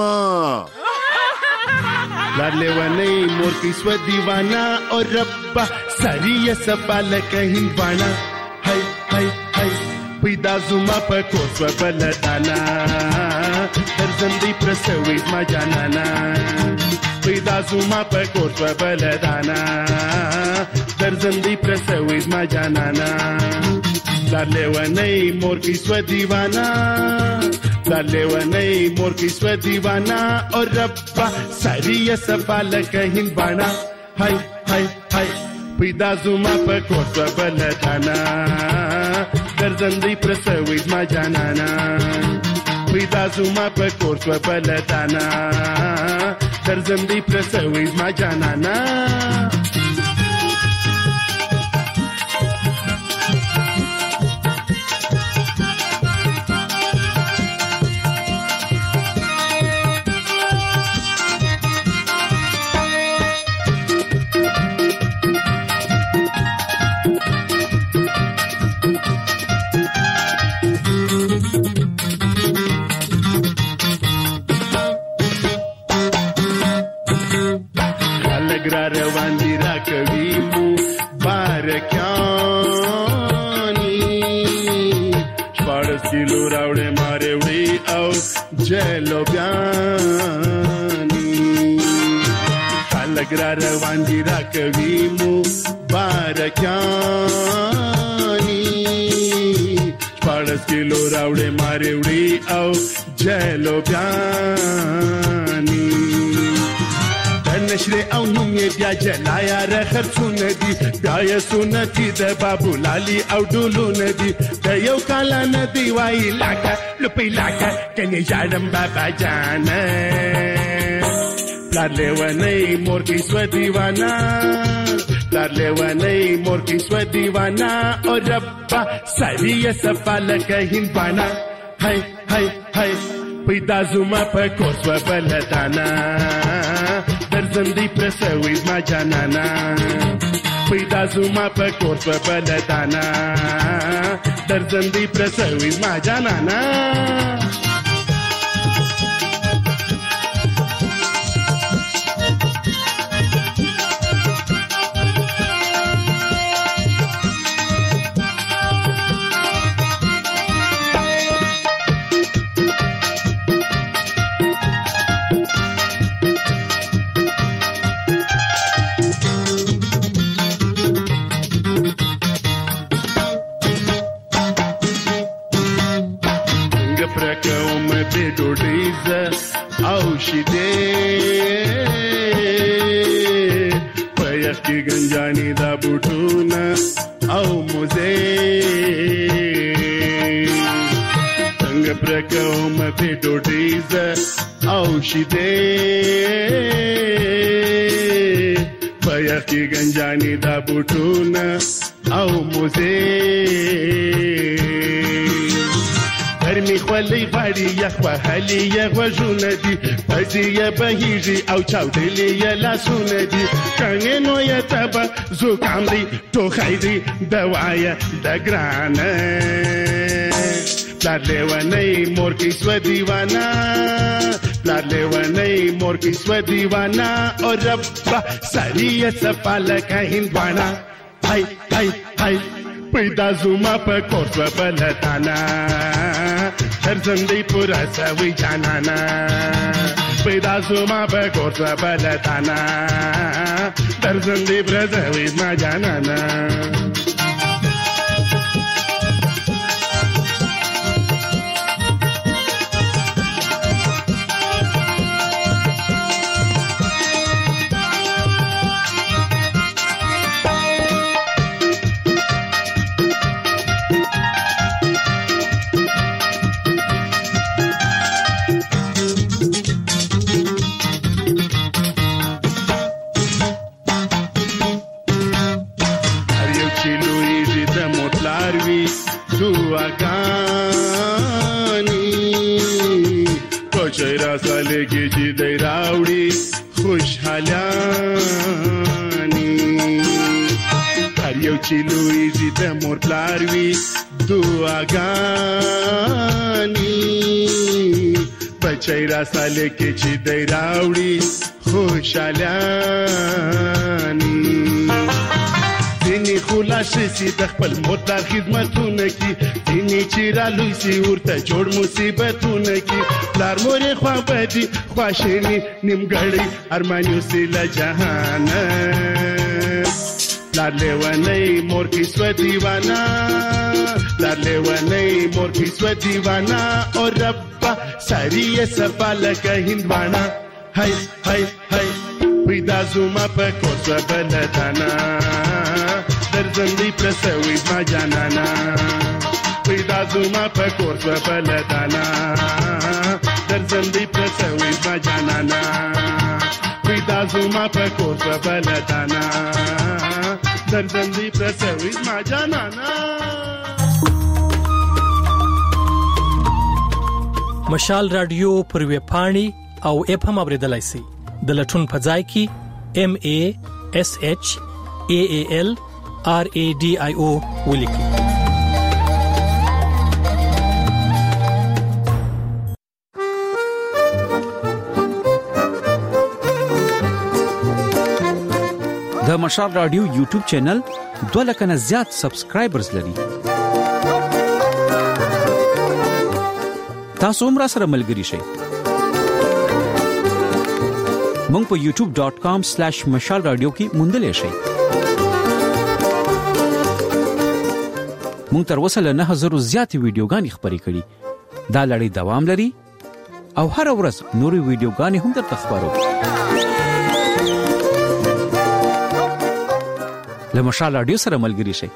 لار لیونی مور کی سو دیوانا اور ربا ساری سفال کہیں بانا ہائی ہائی ہائی پیدا زما په کور سو بلدانا درزندی پرسوي ما جانانا پیدا زما په کور سو بلدانا درزندی پرسوي ما جانانا لار لیونی مور کی سو دیوانا لار لیونی مور کی سو دیوانا اور ربا ساری سفال کہیں بانا ہائی ہائی ہائی پیدا زما په کور سو بلدانا درزندی پرسوي ما جانانا پیدا زما په کور سو بلدانا درزندی پرسوي ما جانانا روان دی را کوي مو بارکانی شپاړس کیلو راوړې مارې وړې او جلو بیانی خلک را روان دی را کوي مو بارکانی شپاړس کیلو راوړې مارې وړې او جلو بیانی نشره او نوم یې بیا جلایا رخرڅونه دي بیا یې سنتي د بابو لالي او ډولونه دي د یو کال نه دی وای لاکه لپی لاکه کني جاړم بابا جان پلار لیونی مور کی سو دیوانا پلار لیونی مور کی سو دیوانا او ربا سړی سفال کہیں پانا هاي هاي هاي پیدا زما په کور سو بلدانا درځندې پرسوي زما جانانا پیدا زما په کور په بلدانا درځندې پرسوي زما جانانا او شیدې په یخ کې گنجاني دا بوټونه او موزه څنګه پرکوم په ډوډۍ او شیدې په یخ کې گنجاني دا بوټونه او موزه ګرمي خولې غواړي یخ وهلې یې غوږونه دي پزې یې بهیږي او چاودلې یې لاسونه دي څنګه نو یې تبه زکام دی ټوخی دی دوا یې د ګرانه پلار لیونی مور کې سوه دیوانه پلار لیونی مور کې سوه دیوانه او ربه سړي یې څپه لکه هندوانه هی هی هی پیدا زما په کور په بلدانا درځندې پورا سوي جانانا پیدا زما په کور په بلدانا درځندې پورا سوي ما جانانا چهره ساله کې چې دی راوړي خوشحالاني هر یو چې لویږي د مور پلار وي دعاګانې په چهره ساله کې چې دی راوړي خوشحالاني ځینې خلاصې سي د خپل مور خدمتونه کې ځینې چې رالوی سي ورته جوړ مصیبتونه کې پلار مورې خوابدي خواشیني نیمګړی ارمان یوسي له جهانه پلار لیونی مور کې سوه دیوانه پلار لیونی مور کې سوه دیوانه او ربه سړي یې څپه لکه هندوانه هی هی هی پیدا زما په کور سوه بلدانا درځندې پرسوي زما جانانا پیدا زما په کور سوه بلدانا درځندې پرسوي زما جانانا پیدا زما په کور سوه بلدانا درځندې پرسوي زما جانانا مشال رادیو پر ویب پاڼې او اپ هم اوریدلای شئ د لټون په ځای کې ام ا اس اچ ا ا ال آر ا ډي آی او ولیکئ. د مشال رادیو یوټیوب چینل دوه لک نه زیات سبسکرایبرز لري. تاسو هم را سره ملګري شئ. مونږ په یوټیوب ډاٹ کام سلیش مشال رادیو کې موندلې شئ. مونږ تر اوسه له نه هزار زیاتې ویډیوګانې خپرې کړې. دا لړۍ دوام لري او هر ورځ نورې ویډیوګانې هم درته خپرو. له مشال رادیو سره ملګري شئ.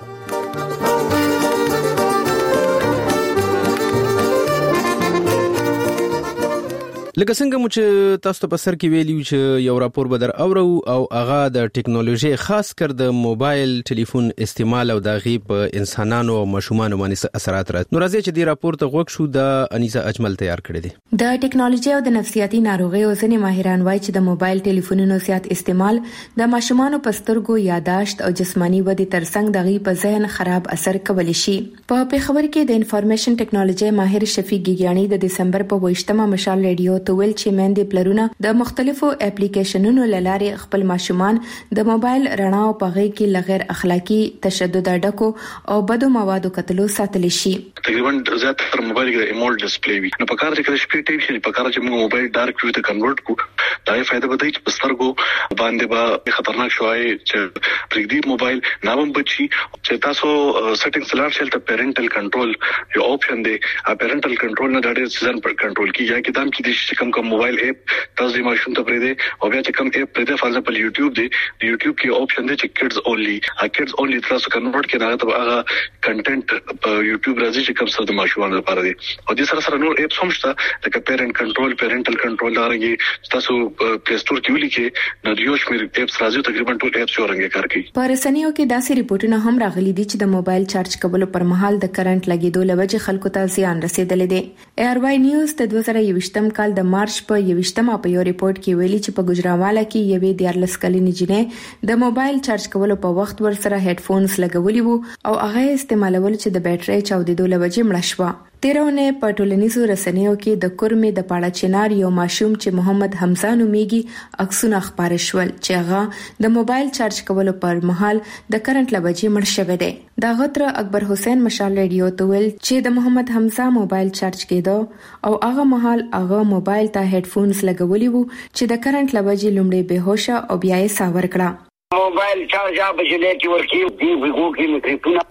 لکه څنګه مو چې تاسو ته په سر کې ویلیو چې یو راپور به در اورو او هغه د ټیکنالوژي خاص کر د موبایل ټلیفون استعمال او د غي په انسانانو او ماشومانو باندې اثرات راځي. نو راځي چې د راپور ته غوښ شو د انیسا اجمل تیار کړی دی. د ټیکنالوژي او د نفسیاتي ناروغیو ځینې ماهران وایي چې د موبایل ټلیفونونو زیات استعمال د ماشومانو په سترګو یاداشت او جسمانی ودې ترڅنګ د غي په ذهن خراب اثر کولی شي. په پیښور کې د انفارمیشن ټیکنالوژي ماهر شفیق ګیګیانی د دسمبر په ویشتمه مشال ریډیو ته ویل چې مېندې پلرونه د مختلفو اپلیکیشنونو لارې خپل ماشومان د موبایل رڼا او پغې کې لغیر اخلاقی تشدد ډکو او بدو موادو کتلو ساتل شي. تقریبا زیاتره موبایل کې ایمول ډسپلی وي نو په کار کې شپې ټیپ شي په کار چې موږ موبایل ډارک ویو ته کنورټ کو دا یې فائدہ به دی چې پسترګو باندې به خطرناک شوی چې پرېږدي موبایل نامم بچي چې تاسو سیټینګز لار شل ته پیرنټل کنټرول یو آپشن دی ا پیرنټل کنټرول نه ډاډه سیزن پر کنټرول کی یا کې دام کې د کم کم موبایل اپ تاسو د ماشوم ته پرې دی او بیا چې کم اپ پرې دی فار ایگزامپل یوټیوب دی د یوټیوب کې آپشن دی چې کډز اونلی ا کډز اونلی تاسو کنورټ کې نه ته هغه کنټینټ په یوټیوب راځي چې کم څه د ماشومان لپاره دی او د سره سره نور اپس هم شته لکه پیرنټ کنټرول پیرنټل کنټرول لارنګي تاسو پلی سٹور کې ولیکې نو یو شمیر اپس راځي تقریبا ټول اپس ورنګ کار کوي. په رسنیو کې داسې ریپورتونه هم راغلي دي چې د موبایل چارج کولو پر مهال د کرنٹ لګیدو لوجه خلکو ته زیان رسیدلی دی. ای آر واي نیوز د دوه زره یوویشتم کال د مارچ په یوویشتمه په یو ریپورت کې ویلي چې په ګجراواله کې یوې دیارلس کلنې جنې د موبایل چارج کولو په وخت ور سره هډفونز لګولي وو او هغه استعمالول چې د بیټرۍ چاودېدو لوجه مړه شوه. تیرونه په ټولنیزو رسنیو کې د کورمې د پاړه چنار یو ماشوم چې محمد حمزه نومیږي عکسونه خبره شول چې هغه د موبایل چارج کولو پر مهال د کرنٹ لوجه مړ شوی دی. دا غتر اکبر حسین مشال ریډیو ته ویل چې د محمد حمزه موبایل چارج کېدو او هغه مهال هغه موبایل ته هډفونز لګولي وو چې د کرنٹ لوجه لومړی بهوشه او بیا یې ساور کړه. موبایل چارج په جلې کې ورکی دی وګو کې مکرفونه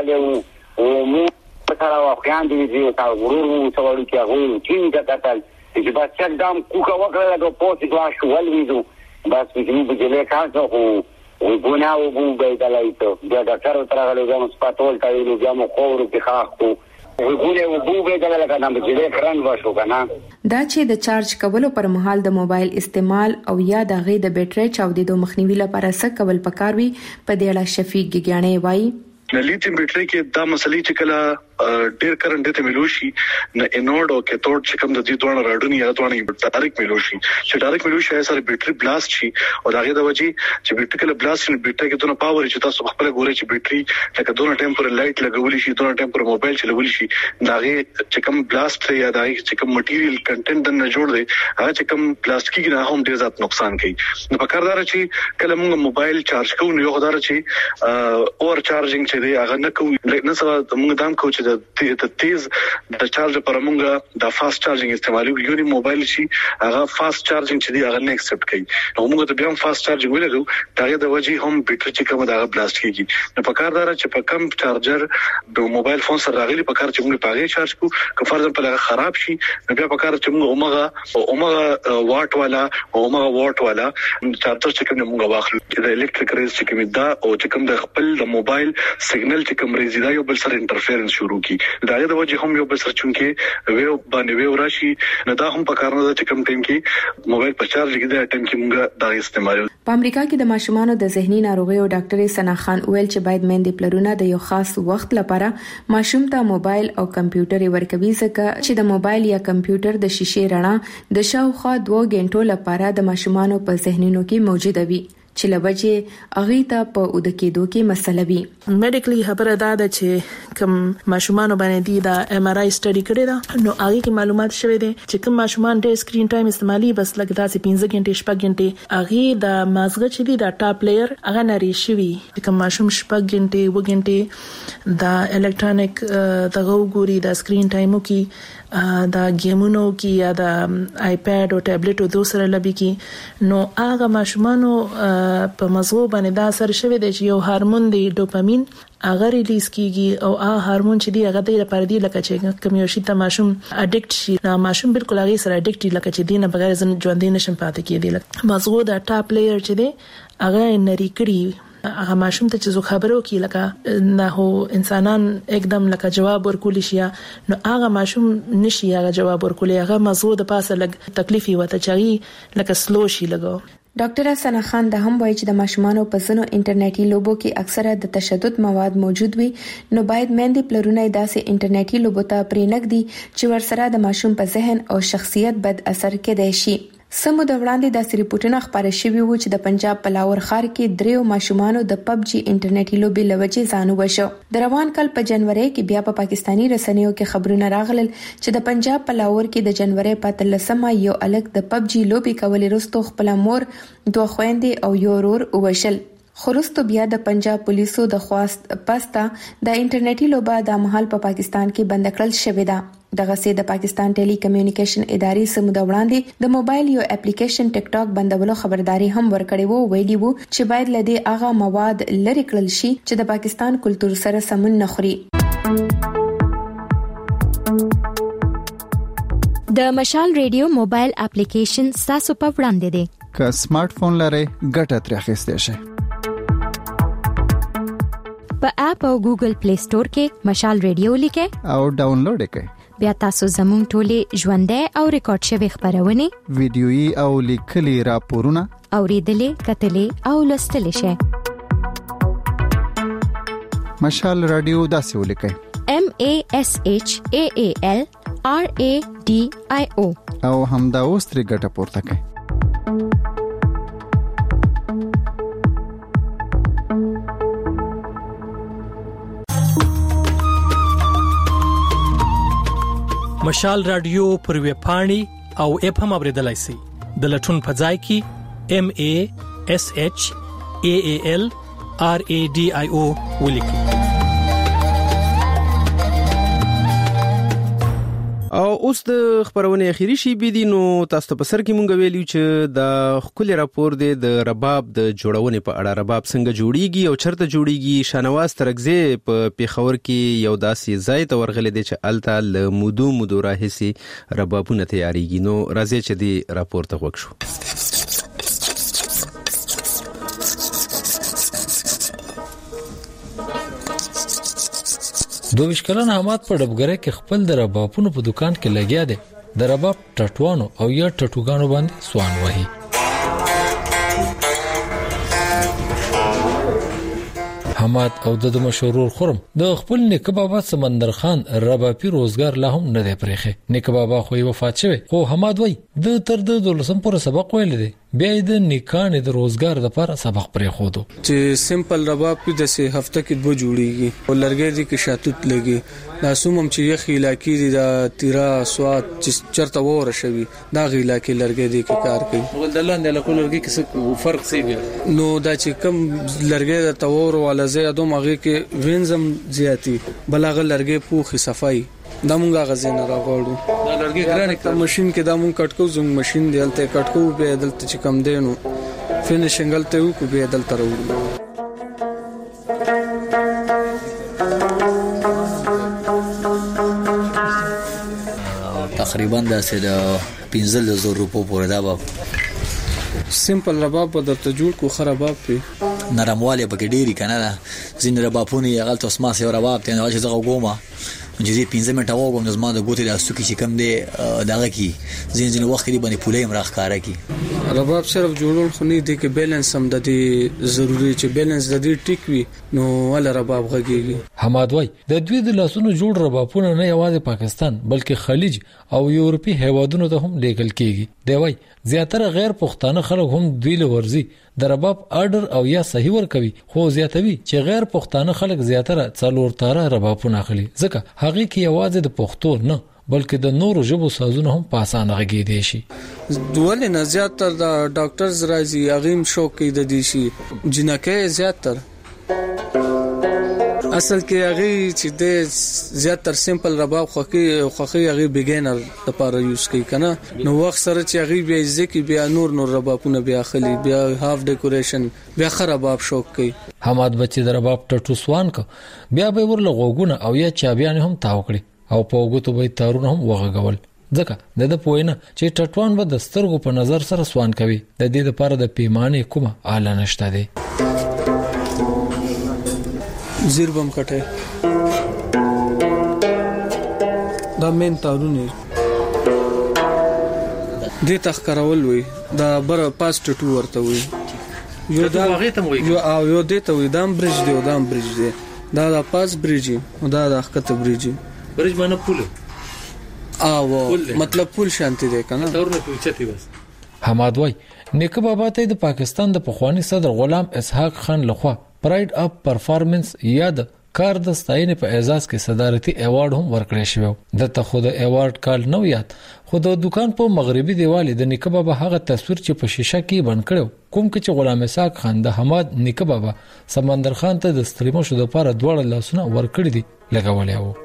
اندلې او مو پتاړه واخیان دي چې تاسو ورور مو څوړو کې هغه څنګه کتل چې بس چک دام کوکا وکړه د پوسټ کلاس ول ویدو بس چې په جلې کاڅو او وګونه او وګو بدلایته دا ډاکټر تر هغه له سپاتول ته ویلو بیا مو خور کې خاخو وګونه وګو بدلایته کنه په جلې کرن وشو کنه. دا چې د چارج کولو پر مهال د موبایل استعمال او یا د غي د بیټرۍ چاودېدو مخنیوي لپاره څه کول پکاروي په دې اړه شفیق ګیګیانی وایي. لیتیم بیټری کې دا مسلې چې کله ډیر کرنٹ ته ملوشي نه انورډ او کیتھوډ چې کوم د دې دوه راډونی یا دوه ډایرکټ ملوشي چې ډایرکټ ملوشي سره بیټری بلاست شي او داغه د وجې چې بیټری کله بلاست شي بیټری کې دونه پاور چې تاسو خپل ګوري چې بیټری لکه دونه ټیمپر لایټ لګول شي دونه ټیمپر موبایل چلول شي داغه چې کوم بلاست یا داغه چې کوم مټیریل کنټینټ نه جوړ دی هغه چې کوم پلاستیکي نه هم ډیر زیات نقصان کوي. نو په کار دار چې کله موږ موبایل چارج کوو نو یو غدار چې اور چارجینګ چې دی هغه نه کوو نه سره موږ دام کوو د تیز د چارج پر موږ د فاست چارجینګ استعمالو یو موبایل شي هغه فاست چارجینګ چې دی هغه نه ایکسپټ کوي نو موږ ته بیا فاست چارجینګ ولګو دا د وجې هم بیټری چې کوم دا بلاست کیږي. نو په کار دار چې په کم چارجر د موبایل فون سره راغلي په کار چې موږ پاغه چارج کو که فرض په لګه خراب شي نو بیا په کار چې موږ اومغه اومغه واټ والا اومغه واټ والا چارجر چې کوم موږ واخلو د الکتریک ریز چې کوم دا او چې کوم د خپل د موبایل سیګنل چې کوم ریز دا یو بل سره انټرفیرنس شروع کی دا د وجه هم یو بل سره چونکه ویو باندې ویو راشي نه دا هم په کار نه چې کوم ټیم کې موبایل په چارج کې دا ټیم کې موږ دا استعمال. په امریکا کې د ماشومانو د ذهني ناروغیو ډاکټر سنا خان ویل چې باید مېندې پلرونه د یو خاص وخت لپاره ماشوم ته موبایل او کمپیوټر ورکوي ځکه چې د موبایل یا کمپیوټر د شیشې رڼا د شاوخوا دوه غنټو لپاره د ماشومانو په ذهنونو کې موجوده وي چې لوجه اغه ته په ود کېدو کې مسله وي. میډیکلی خبره ده چې کوم ماشومان باندې دی دا ایم آر آی سټډي کړی دا نو هغه کې معلومات شوه دي چې کوم ماشومان ډېر سکرین ټایم استعمالي بس لګ داسې پنځه غنټې شپږ غنټې هغه د مازغه چې دی دا ټاپ لیئر هغه نری شوی کوم ماشوم شپږ غنټې و غنټې دا الکترونیک دغه ګوري دا سکرین ټایمو کې دا گیمونو کې یا دا آیپاد او ټابلیټ او دوسر لبي کې نو هغه ماشومانو په مزغو باندې دا اثر شوی دی چې یو هورمون دی ډوپامین هغه ریلیز کیږي او هغه هورمون چې دی هغه د لپاره دی لکه چې کوم یو شی ته ماشوم اډیکټ شي نو ماشوم بالکل هغه سره اډیکټ لکه چې دینه بغیر ژوند نشم پاتې کېدی. مزغو دا ټاپ لیئر چې دی هغه نری کړی هغه ماشوم ته چې زو خبرو کی لکه نه هو انسانان एकदम لکه جواب ورکول شي نو هغه ماشوم نشي هغه جواب ورکول هغه موضوع د پاسه لګ تکلیفي وته چي لکه سلو شي لګو. ډاکټر سنا خان د هم وایي چې د ماشومانو په ځینو انټرنیټي لوبو کې اکثره د تشدد مواد موجود وي نو باید مېندې پلرونه داسې انټرنیټي لوبو ته پرېنګ دي چې ورسره د ماشوم په ذهن او شخصیت بد اثر کېدای شي. سمو د وړاندې د ریپورتونو خبره شوی و چې د پنجاب په لاور ښار کې دریو ماشومانو د پب جی انټرنیټي لوبي لوجې ځانو وشو. د روان کال په جنوري کې بیا په پاکستاني رسنیو کې خبرونه راغلل چې د پنجاب په لاور کې د جنوري په تلسمه یو الګ د پب جی لوبي کولې وروسته خپل مور دوه خويندې او یو ورور وشل. خورستو بیا د پنجاب پولیسو د خواست پستا د انټرنیټي لوبه د محل په پاکستان کې بند کړل شوې ده. دغه سي د پاکستان ټيلي کمیونیکیشن ادارې سمو د وړاندې د موبایل یو اپلیکیشن ټیک ټاک بندولو خبرداري هم ورکړې وو ویلي وو چې باید لدی اغه مواد لری کړل شي چې د پاکستان کلچر سره سمون نه خوري. د مشال ریډیو موبایل اپلیکیشن تاسو په وړاندې دی. که سمارټ فون لرئ ګټه ترې اخیستئ شئ. په اپ او ګوګل پلی سٹور کې مشال ریډیو لیکئ او ډاونلوډ یې کړئ. بیا تاسو زموږ ټولې ژوندۍ او ریکارډ شوی خبرونه ویډیويي او لیکلي راپورونه اوریدلې کتلې او لوستلې شئ. مشال رادیو داسې ولیکئ M A S H A A L R A D I O او همدا اوس ترې ګټه پورته کړئ. مشال رادیو پر ویب پاڼې او اپ هم اوریدلای شئ. د لټون په ځای کې M A S H A A L R A D I O ولیکئ. او اوس د خبرونه اخیری شی بيدی نو تاسو ته په سر کې مونږ ویلو چې د خپل راپور دی د رباب د جوړونې په اړه رباب څنګه جوړیږي او چرته جوړیږي. شانواز ترغزه په پیښور کې یو داسې ځای ته ورغلې دي چې الته ل مودو مودو راهسي ربابونه تیاریږي. نو راځي چې دی راپور ته وښو. دویش کلن حماد په ډبګره کې خپل د ربابونو په دکان کې لګیا دی. د رباب ټټوانو او یا ټټوګانو باندې سوان وهي. حماد او د مشهور خرم د خپل نیکه بابا سمندر خان ربابي روزګار لا هم نه دی پرېخه. نیکه بابا خو یې وفات شوی خو حماد وای د تر د دولسم پر سبق ویل دی. بیا د نیکانه د روزګار لپاره سبق پرې خو دو چې سیمپل رباب کې د سه هفته کې دوه جوړیږي او لرګي دي کې شاتوت لګي. دا سومم چې یخ علاقې دي د تیرا سواد چې چرته وره شوی دا غی علاقې لرګي دي کې کار کوي. ولدلان د لکو لرګي کې فرق څه دی نو دا چې کم لرګي د تور ولا زیاده مغه کې وینزم زیاتی بلغه لرګي پوخي صفای دا مونږه غزنه راغړو. دا لرګي ګرانه کړه ماشين کې دا مونږ کټکو زوم ماشين دی الته کټکو به دلته چې کم دینو فینیشنګ الته وو کو به دلته راوړو. تقریبا د پنځه زره روپو پورې دا به سیمپل رباب په درته جوړ کو خراباب په نرمواله پکې ډيري کنه. زین ربابونه یې غلط اسما سي رباب ته نه چې زغه ګوما چې دې پنځه منټه وګم د زما د ګوتې د استوکي چې کم دی دغه کی زین زین وخت دی باندې پولې مراخ کارا کی. رباب صرف جوړول خو نه دی کې بیلانس هم د دې ضروری چې بیلانس د دې ټیک وي نو ول رباب غږیږي. حماد وای د دوی د لاسونو جوړ ربابونه نه یوازې پاکستان بلکې خلیج او یورپی هیوادونو ته هم لیږل کیږي. دی وای زیاتره غیر پښتانه خلک هم دوی له ورزي د رباب آرډر او یا صحیح ور کوي خو زیاتوي چې غیر پښتانه خلک زیاتره څلور تاره ربابونه اخلي ځکه هغه کې یوازې د پښتو نه بلکې د نورو ژبو سازونه هم په اسانه غږی دي شي. ډول نه زیاتره د ډاکټرز راځي اغیم شوق کې د دي شي جنکه زیاتره اصل کې هغه چې د زیاتره سیمپل رباب خوخي خوخي هغه بیګینر لپاره یوز کوي کنه. نو وخت سره چې هغه بیا ځکه بیا نور نور ربابونه بیا خلی بیا هاف ډیکوریشن بیا خراباب شوق کوي. حماد بچی د رباب ټټو سوان کو بیا به ورله غوګونه او یا چابيان هم تاو کړی او په وګتو به تارونه هم وغغول ځکه د د پوینه چې ټټوان به د سترګو په نظر سره سوان کوي. د دې لپاره د پیمانه کومه اعلی نشته دی. زیر بم کټه دا مين تارونه دې تخکرول وي دا بر پاس ټټو ورته وي یو دا یو او یو دې ته وي دام برج دی دام برج دی دا دا پاس برج او دا د حقته برج برج باندې پول او مطلب پول شانتي دی کنه تورنه پوښتې بس حماد وای نیکه بابا ته د پاکستان د پخوانی صدر غلام اسحاق خان لخوا پراید اپ پرفارمنس یاد کار د ستاینې په اعزاز کې صدارتي ایوارډ هم ورکړی شو د ته خود ایوارډ کال نو یاد خود د دکان په مغربي دیوال د نیکه بابا هغه تصویر چې په شیشه کې بند کړو کوم چې غلام اسحاق خان د حماد نیکه بابا سمندر خان ته د ستلیمو شو د لپاره دوړ لاسونه ورکړي دي لګولې وو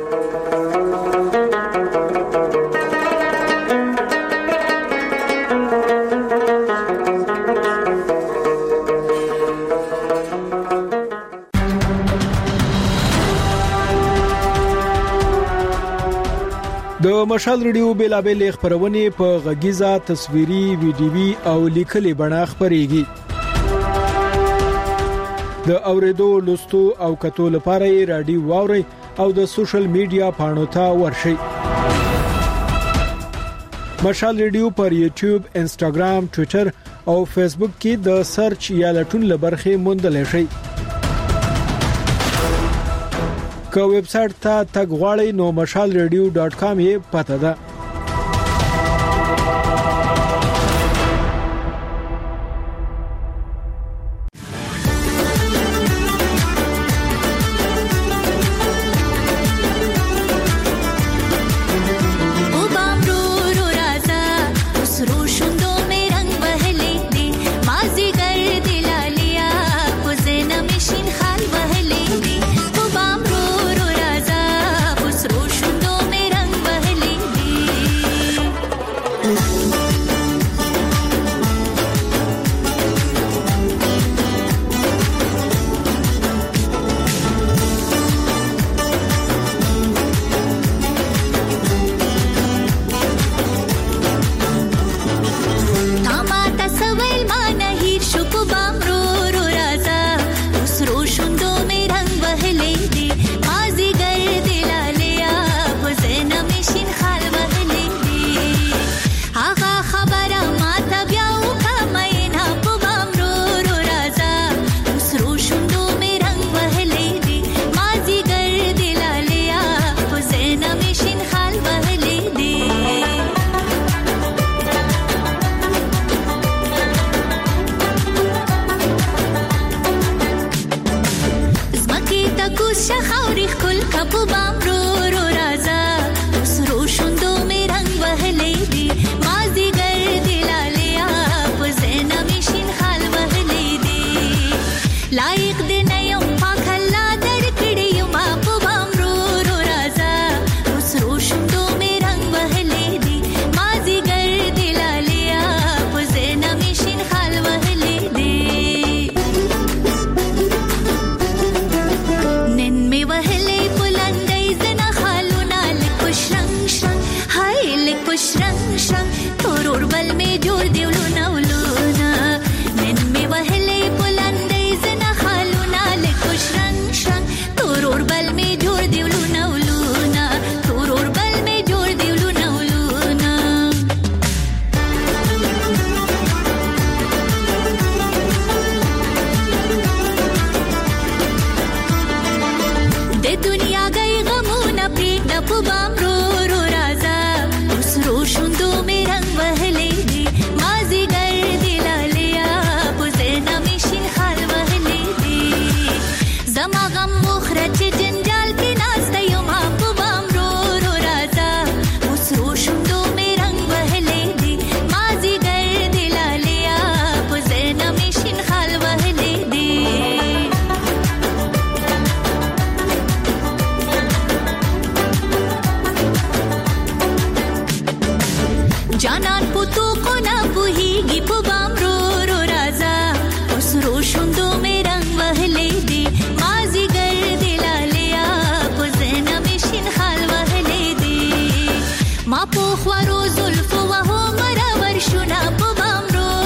د مشال ریډیو بیلابل خبرونه په غږیزه تصویري ویډیوي او لیکلي بڼه خبريږي د اوریدو لوستو او کتو لپاره رادیو واوري او د سوشل میډیا پاڼو ته ورشي مشال ریډیو پر یوټیوب انسټاګرام ټوئیټر او فیسبوک کې د سرچ یا لټون لبرخه موندل شي که ویب سټ ته تګ غواړئ نو مشال ریډیو ډاټ کام یې پته ده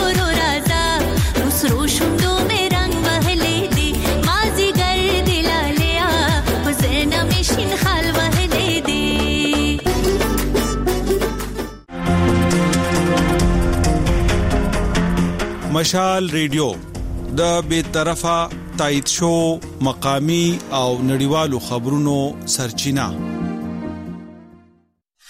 Sro shundo mein rang wahle di, maazi gar dilal مشال ریډیو د بې طرفه تایید شو مقامی او نړیوالو خبرونو سرچینه